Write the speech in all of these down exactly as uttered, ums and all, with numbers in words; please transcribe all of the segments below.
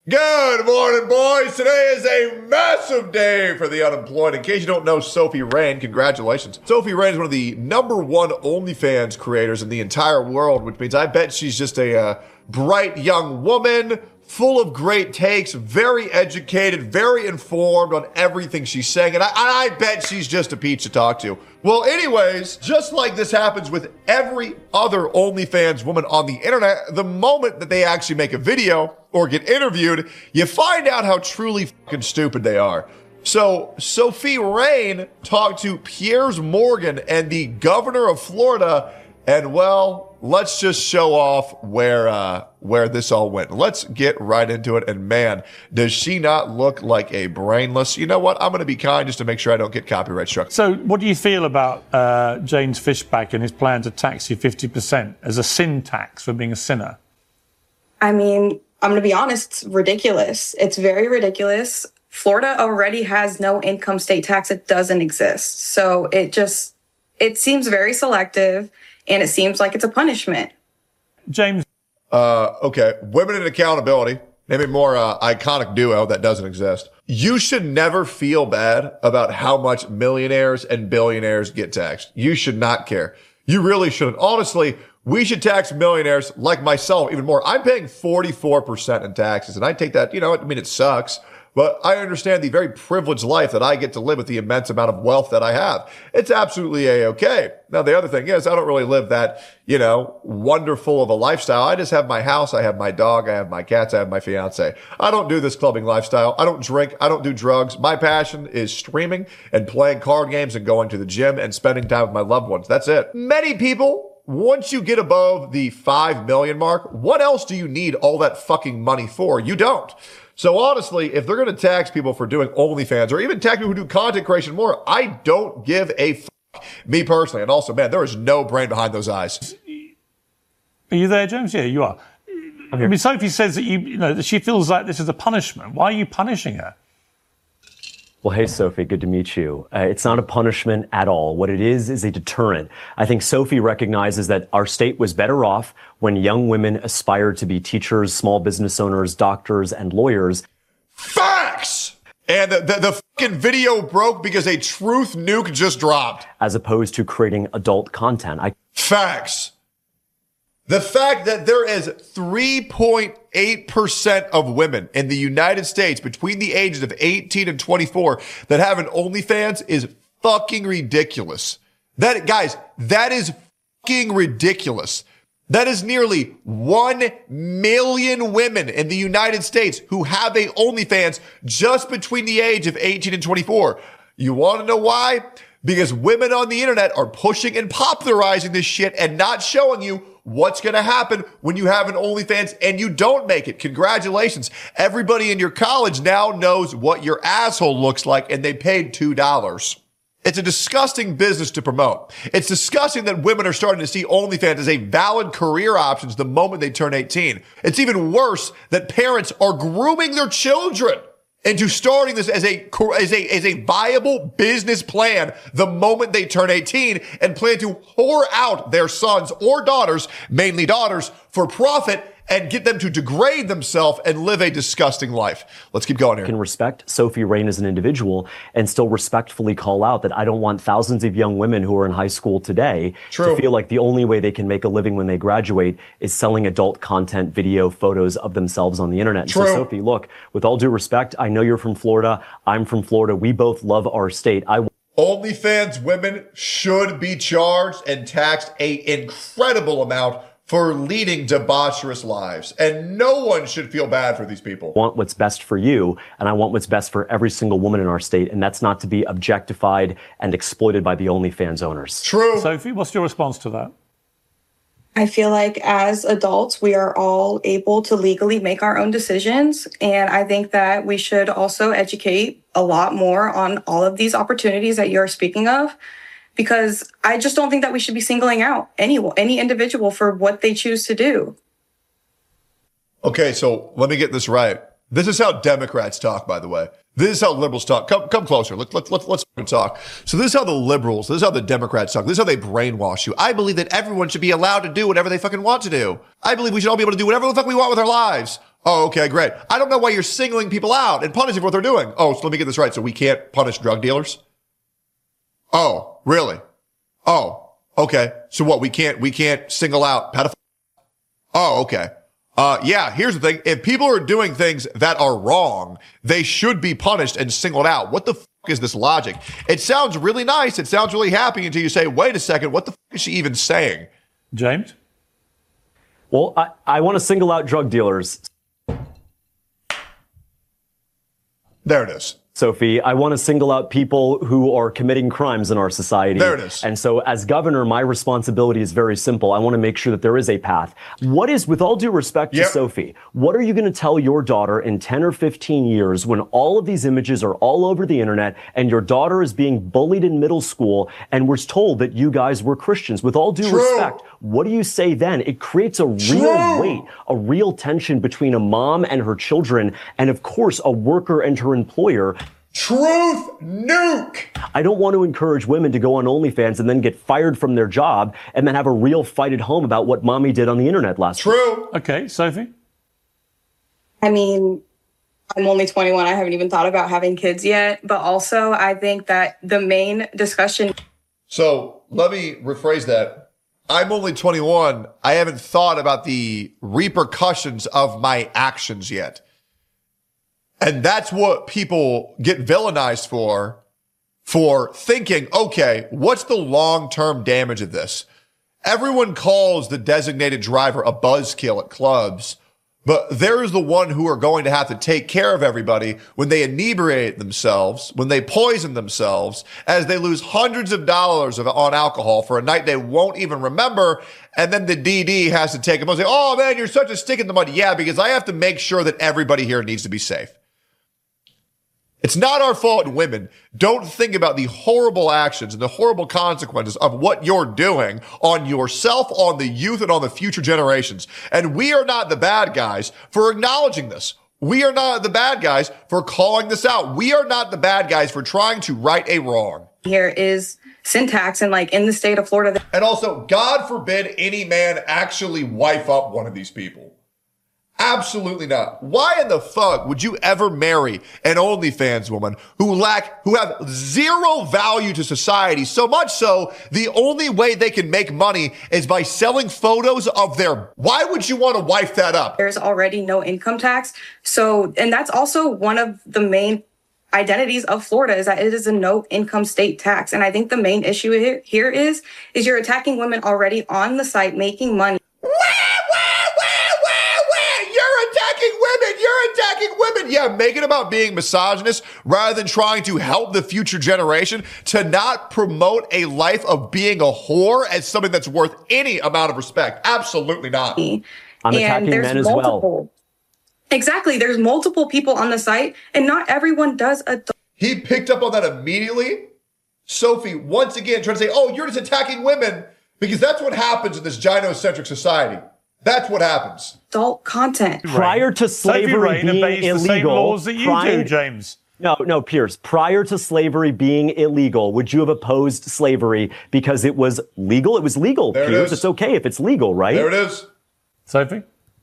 Good morning, boys. Today is a massive day for the unemployed. In case you don't know Sophie Rain, congratulations. Sophie Rain is one of the number one OnlyFans creators in the entire world, which means I bet she's just a uh, bright young woman, full of great takes, very educated, very informed on everything she's saying, and I, I bet she's just a peach to talk to. Well, anyways, just like this happens with every other OnlyFans woman on the internet, the moment that they actually make a video or get interviewed, you find out how truly fucking stupid they are. So, Sophie Rain talked to Piers Morgan and the governor of Florida, and well, let's just show off where uh, where this all went. Let's get right into it. And man, does she not look like a brainless? You know what? I'm going to be kind just to make sure I don't get copyright struck. So, what do you feel about uh, James Fishback and his plan to tax you fifty percent as a sin tax for being a sinner? I mean, I'm going to be honest, it's ridiculous. It's very ridiculous. Florida already has no income state tax. It doesn't exist. So it just, it seems very selective, and it seems like it's a punishment. James. Uh, okay. Women in accountability. Maybe more uh, iconic duo that doesn't exist. You should never feel bad about how much millionaires and billionaires get taxed. You should not care. You really shouldn't. Honestly, we should tax millionaires like myself even more. I'm paying forty-four percent in taxes, and I take that, you know, I mean, it sucks, but I understand the very privileged life that I get to live with the immense amount of wealth that I have. It's absolutely A-okay. Now, the other thing is I don't really live that, you know, wonderful of a lifestyle. I just have my house. I have my dog. I have my cats. I have my fiance. I don't do this clubbing lifestyle. I don't drink. I don't do drugs. My passion is streaming and playing card games and going to the gym and spending time with my loved ones. That's it. Many people, once you get above the five million mark, what else do you need all that fucking money for? You don't. So honestly, if they're going to tax people for doing OnlyFans or even tax people who do content creation more, I don't give a fuck, me personally. And also, man, there is no brain behind those eyes. Are you there, James? Yeah, you are. I mean, Sophie says that you, you know, that she feels like this is a punishment. Why are you punishing her? Well, hey, Sophie, good to meet you. Uh, it's not a punishment at all. What it is is a deterrent. I think Sophie recognizes that our state was better off when young women aspired to be teachers, small business owners, doctors, and lawyers. Facts! And the, the, the fucking video broke because a truth nuke just dropped. As opposed to creating adult content. I- Facts. The fact that there is three point eight percent of women in the United States between the ages of eighteen and twenty-four that have an OnlyFans is fucking ridiculous. That, guys, that is fucking ridiculous. That is nearly one million women in the United States who have a OnlyFans just between the age of eighteen and twenty-four. You want to know why? Because women on the internet are pushing and popularizing this shit and not showing you what's going to happen when you have an OnlyFans and you don't make it. Congratulations. Everybody in your college now knows what your asshole looks like, and they paid two dollars. It's a disgusting business to promote. It's disgusting that women are starting to see OnlyFans as a valid career option the moment they turn eighteen. It's even worse that parents are grooming their children into starting this as a, as a, as a viable business plan the moment they turn eighteen and plan to whore out their sons or daughters, mainly daughters, for profit and get them to degrade themselves and live a disgusting life. Let's keep going here. Can respect Sophie Rain as an individual and still respectfully call out that I don't want thousands of young women who are in high school today True. to feel like the only way they can make a living when they graduate is selling adult content, video, photos of themselves on the internet. True. And so, Sophie, look, with all due respect, I know you're from Florida. I'm from Florida. We both love our state. I OnlyFans women should be charged and taxed an incredible amount for leading debaucherous lives. And no one should feel bad for these people. want what's best for you, and I want what's best for every single woman in our state, and that's not to be objectified and exploited by the OnlyFans owners. True. Sophie, what's your response to that? I feel like as adults, we are all able to legally make our own decisions. And I think that we should also educate a lot more on all of these opportunities that you're speaking of, because I just don't think that we should be singling out any, any individual for what they choose to do. Okay, so let me get this right. This is how Democrats talk, by the way. This is how liberals talk. Come, come closer. Let, let, let, let's talk. So this is how the liberals, this is how the Democrats talk. This is how they brainwash you. I believe that everyone should be allowed to do whatever they fucking want to do. I believe we should all be able to do whatever the fuck we want with our lives. Oh, okay, great. I don't know why you're singling people out and punishing for what they're doing. Oh, so let me get this right. So we can't punish drug dealers? Oh, really? Oh, okay. So what? We can't, we can't single out pedophiles? Oh, okay. Uh, yeah, here's the thing. If people are doing things that are wrong, they should be punished and singled out. What the fuck is this logic? It sounds really nice. It sounds really happy until you say, wait a second, what the fuck is she even saying? James? Well, I, I want to single out drug dealers. There it is. Sophie, I want to single out people who are committing crimes in our society. There it is. And so as governor, my responsibility is very simple. I want to make sure that there is a path. What is, with all due respect yep. to Sophie, what are you going to tell your daughter in ten or fifteen years when all of these images are all over the internet and your daughter is being bullied in middle school and was told that you guys were Christians? With all due True. respect, what do you say then? It creates a True. real weight, a real tension between a mom and her children, and of course, a worker and her employer. Truth nuke. I don't want to encourage women to go on OnlyFans and then get fired from their job and then have a real fight at home about what mommy did on the internet last True. week. Okay, Sophie? I mean, I'm only twenty-one. I haven't even thought about having kids yet. But also, I think that the main discussion. So let me rephrase that. I'm only twenty-one. I haven't thought about the repercussions of my actions yet. And that's what people get villainized for, for thinking, okay, what's the long-term damage of this? Everyone calls the designated driver a buzzkill at clubs, but there's the one who are going to have to take care of everybody when they inebriate themselves, when they poison themselves, as they lose hundreds of dollars of, on alcohol for a night they won't even remember. And then the D D has to take them and say, oh man, you're such a stick in the mud. Yeah, because I have to make sure that everybody here needs to be safe. It's not our fault, women. Don't think about the horrible actions and the horrible consequences of what you're doing on yourself, on the youth, and on the future generations. And we are not the bad guys for acknowledging this. We are not the bad guys for calling this out. We are not the bad guys for trying to right a wrong. Here is syntax, and like in the state of Florida. And also, God forbid any man actually wife up one of these people. Absolutely not. Why in the fuck would you ever marry an OnlyFans woman who lack, who have zero value to society? So much so, the only way they can make money is by selling photos of their, why would you want to wife that up? There's already no income tax. So, and that's also one of the main identities of Florida, is that it is a no income state tax. And I think the main issue here, here is, is you're attacking women already on the site making money. You're attacking women. Yeah, make it about being misogynist rather than trying to help the future generation to not promote a life of being a whore as something that's worth any amount of respect. Absolutely not. I'm and attacking there's men as multiple, well. Exactly. There's multiple people on the site, and not everyone does adult. He picked up on that immediately. Sophie, once again, trying to say, oh, you're just attacking women, because that's what happens in this gynocentric society. That's what happens. Adult content. Prior to slavery being illegal, the same laws that you prior, do, James. No, no, Pierce. Prior to slavery being illegal, would you have opposed slavery because it was legal? It was legal, there Pierce. It is. It's okay if it's legal, right? There it is. Sophie?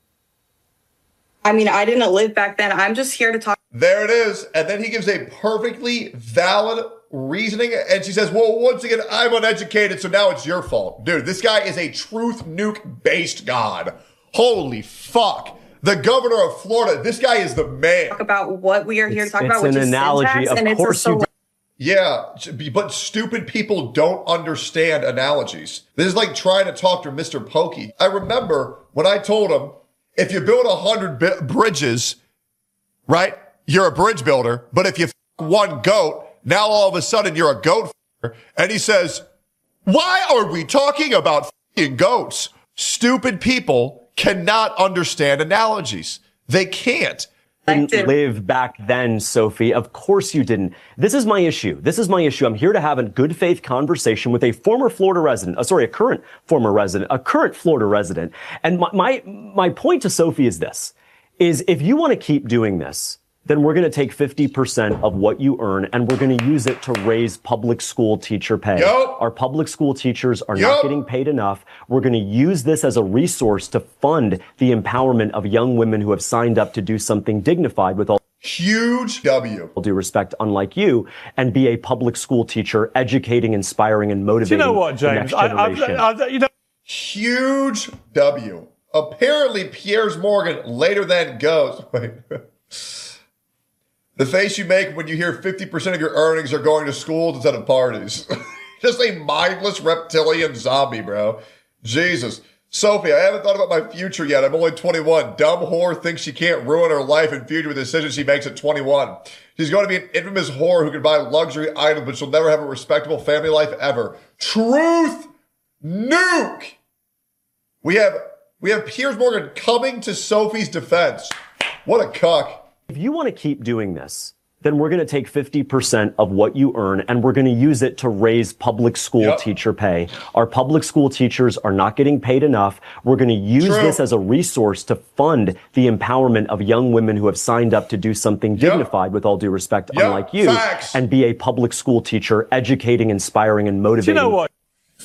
I mean, I didn't live back then. I'm just here to talk. There it is. And then he gives a perfectly valid reasoning. And she says, well, once again, I'm uneducated, so now it's your fault. Dude, this guy is a truth nuke based god. Holy fuck. The governor of Florida, this guy is the man. Talk about what we are here it's, to talk it's about, which an is analogy. syntax, of and course it's a you did. Yeah, but stupid people don't understand analogies. This is like trying to talk to Mister Pokey. I remember when I told him, if you build a hundred bi- bridges, right, you're a bridge builder. But if you f- one goat, now all of a sudden you're a goat f***er. And he says, why are we talking about f***ing goats? Stupid people cannot understand analogies. They can't. Didn't live back then, Sophie. Of course you didn't. This is my issue. This is my issue. I'm here to have a good faith conversation with a former Florida resident, uh, sorry, a current former resident, a current Florida resident. And my, my, my point to Sophie is this, is if you want to keep doing this, then we're going to take fifty percent of what you earn and we're going to use it to raise public school teacher pay. Yep. Our public school teachers are Yep. not getting paid enough. We're going to use this as a resource to fund the empowerment of young women who have signed up to do something dignified with all Huge W. due respect, unlike you, and be a public school teacher, educating, inspiring, and Do motivating you know what, the James? next I, generation. I, I, you know, Huge W. Apparently, Piers Morgan later then goes, wait, the face you make when you hear fifty percent of your earnings are going to schools instead of parties. Just a mindless reptilian zombie, bro. Jesus. Sophie, I haven't thought about my future yet. I'm only twenty-one. Dumb whore thinks she can't ruin her life and future with decisions she makes at twenty-one. She's going to be an infamous whore who can buy luxury items, but she'll never have a respectable family life ever. Truth nuke. We have we have Piers Morgan coming to Sophie's defense. What a cuck. If you want to keep doing this, then we're going to take fifty percent of what you earn and we're going to use it to raise public school Yep. teacher pay. Our public school teachers are not getting paid enough. We're going to use True. this as a resource to fund the empowerment of young women who have signed up to do something dignified, with all due respect, Yep. unlike you, Facts. and be a public school teacher, educating, inspiring, and do you motivating. know what?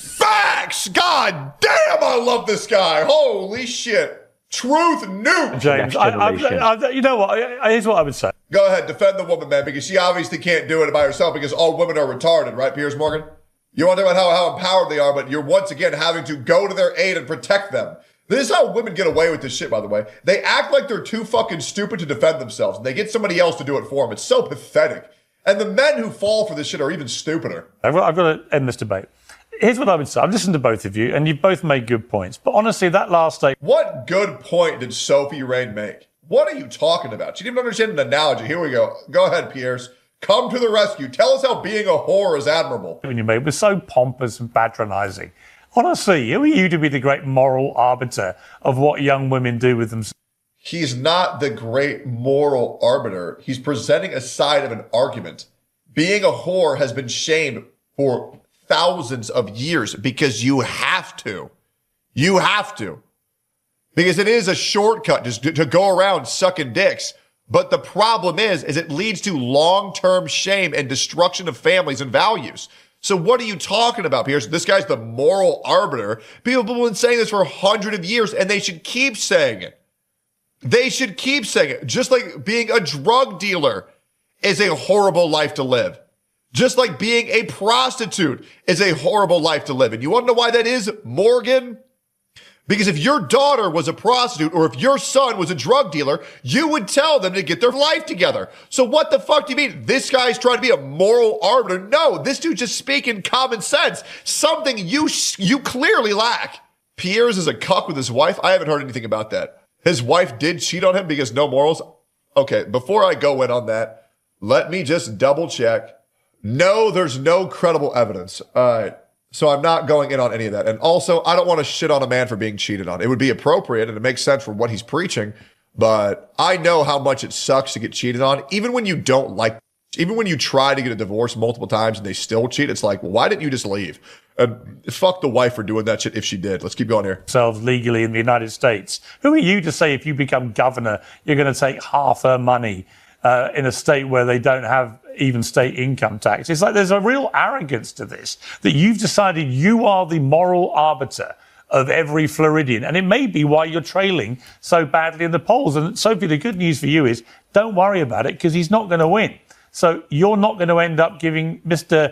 Facts! God damn, I love this guy. Holy shit. Truth nuke. James, Next I, I, generation. I, you know what? I, here's what I would say. Go ahead, defend the woman, man, because she obviously can't do it by herself because all women are retarded, right, Piers Morgan? You want to talk about how, how empowered they are, but you're once again having to go to their aid and protect them. This is how women get away with this shit, by the way. They act like they're too fucking stupid to defend themselves, and they get somebody else to do it for them. It's so pathetic. And the men who fall for this shit are even stupider. I've got, I've got to end this debate. Here's what I would say. I've listened to both of you, and you've both made good points. But honestly, that last statement. What good point did Sophie Rain make? What are you talking about? She didn't even understand an analogy. Here we go. Go ahead, Piers. Come to the rescue. Tell us how being a whore is admirable. You made was so pompous and patronising. Honestly, who are you to be the great moral arbiter of what young women do with themselves? He's not the great moral arbiter. He's presenting a side of an argument. Being a whore has been shamed for thousands of years because you have to. You have to. Because it is a shortcut just to, to go around sucking dicks. But the problem is, is it leads to long-term shame and destruction of families and values. So what are you talking about, Piers? This guy's the moral arbiter. People have been saying this for hundreds of years, and they should keep saying it. They should keep saying it. Just like being a drug dealer is a horrible life to live. Just like being a prostitute is a horrible life to live. And you want to know why that is, Morgan? Because if your daughter was a prostitute or if your son was a drug dealer, you would tell them to get their life together. So what the fuck do you mean? This guy's trying to be a moral arbiter. No, this dude's just speaking common sense. Something you you clearly lack. Piers is a cuck with his wife. I haven't heard anything about that. His wife did cheat on him because no morals. Okay, before I go in on that, let me just double check. No, there's no credible evidence. All right. So I'm not going in on any of that. And also, I don't want to shit on a man for being cheated on. It would be appropriate and it makes sense for what he's preaching. But I know how much it sucks to get cheated on. Even when you don't like, even when you try to get a divorce multiple times and they still cheat, it's like, well, why didn't you just leave? And fuck the wife for doing that shit if she did. Let's keep going here. Themselves legally in the United States. Who are you to say if you become governor, you're going to take half her money uh, in a state where they don't have even state income tax? It's like there's a real arrogance to this, that you've decided you are the moral arbiter of every Floridian. And it may be why you're trailing so badly in the polls. And Sophie, the good news for you is don't worry about it because he's not going to win. So you're not going to end up giving Mister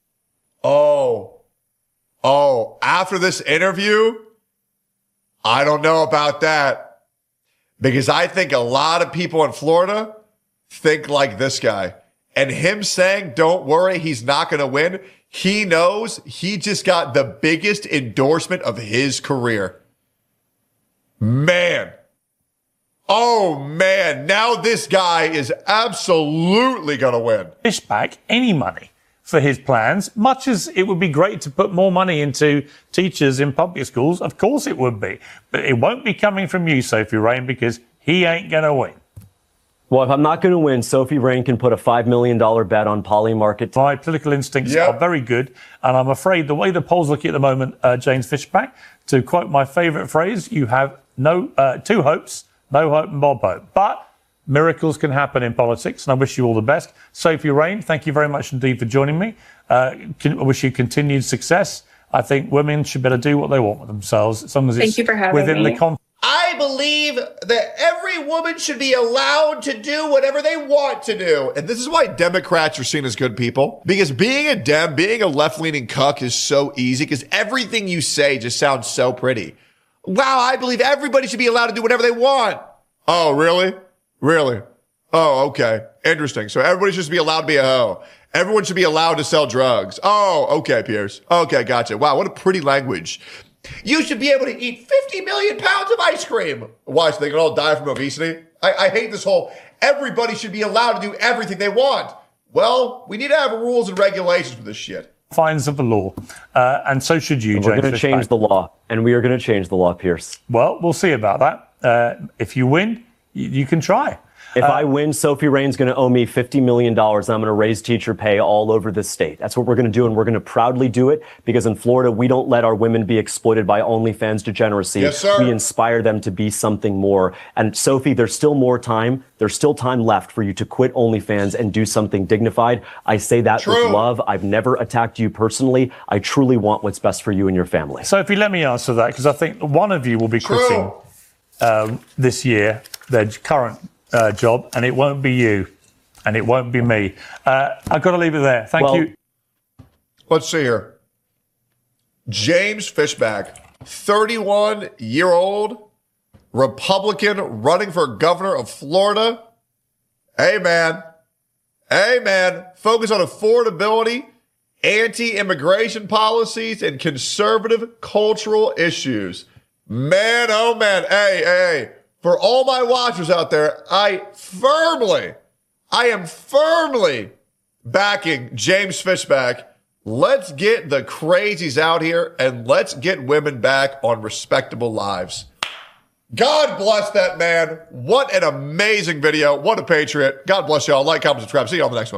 Oh, oh, after this interview, I don't know about that because I think a lot of people in Florida think like this guy. And him saying, don't worry, he's not going to win. He knows he just got the biggest endorsement of his career. Man. Oh, man. Now this guy is absolutely going to win. Fishback any money for his plans, much as it would be great to put more money into teachers in public schools. Of course it would be. But it won't be coming from you, Sophie Rain, because he ain't going to win. Well, if I'm not going to win, Sophie Rain can put a five million dollars bet on Polymarket. My political instincts Yep. are very good, and I'm afraid the way the polls look at the moment, uh, James Fishback, to quote my favourite phrase, you have no uh, two hopes, no hope and Bob hope. But Miracles can happen in politics, and I wish you all the best. Sophie Rain, thank you very much indeed for joining me. Uh, can, I wish you continued success. I think women should be able to do what they want with themselves, as long as Thank it's you for having within me. the con- I believe that every woman should be allowed to do whatever they want to do. And this is why Democrats are seen as good people. Because being a Dem, being a left-leaning cuck is so easy because everything you say just sounds so pretty. Wow, I believe everybody should be allowed to do whatever they want. Oh, really? Really? Oh, okay. Interesting. So everybody should be allowed to be a hoe. Everyone should be allowed to sell drugs. Oh, okay, Piers. Okay, gotcha. Wow, what a pretty language. You should be able to eat fifty million pounds of ice cream. Why? So they can all die from obesity? I, I hate this whole, everybody should be allowed to do everything they want. Well, we need to have rules and regulations for this shit. Fines of the law. Uh, and so should you, And James. we're going to change Fishback. the law, and we are going to change the law, Pierce. Well, we'll see about that. Uh, if you win, you, you can try. If Uh, I win, Sophie Rain's going to owe me fifty million dollars, and I'm going to raise teacher pay all over the state. That's what we're going to do, and we're going to proudly do it, because in Florida, we don't let our women be exploited by OnlyFans degeneracy. Yes, sir. We inspire them to be something more. And Sophie, there's still more time. There's still time left for you to quit OnlyFans and do something dignified. I say that True. with love. I've never attacked you personally. I truly want what's best for you and your family. Sophie, let me answer that, because I think one of you will be quitting True. um, this year, their current uh, job, and it won't be you, and it won't be me. Uh, I've got to leave it there. Thank Well- you. Let's see here. James Fishback, thirty-one-year-old Republican running for governor of Florida. Hey, man. Hey, man. Focus on affordability, anti-immigration policies, and conservative cultural issues. Man, oh, man. Hey, hey, hey. For all my watchers out there, I firmly, I am firmly backing James Fishback. Let's get the crazies out here and let's get women back on respectable lives. God bless that man. What an amazing video. What a patriot. God bless y'all. Like, comment, subscribe. See you on the next one.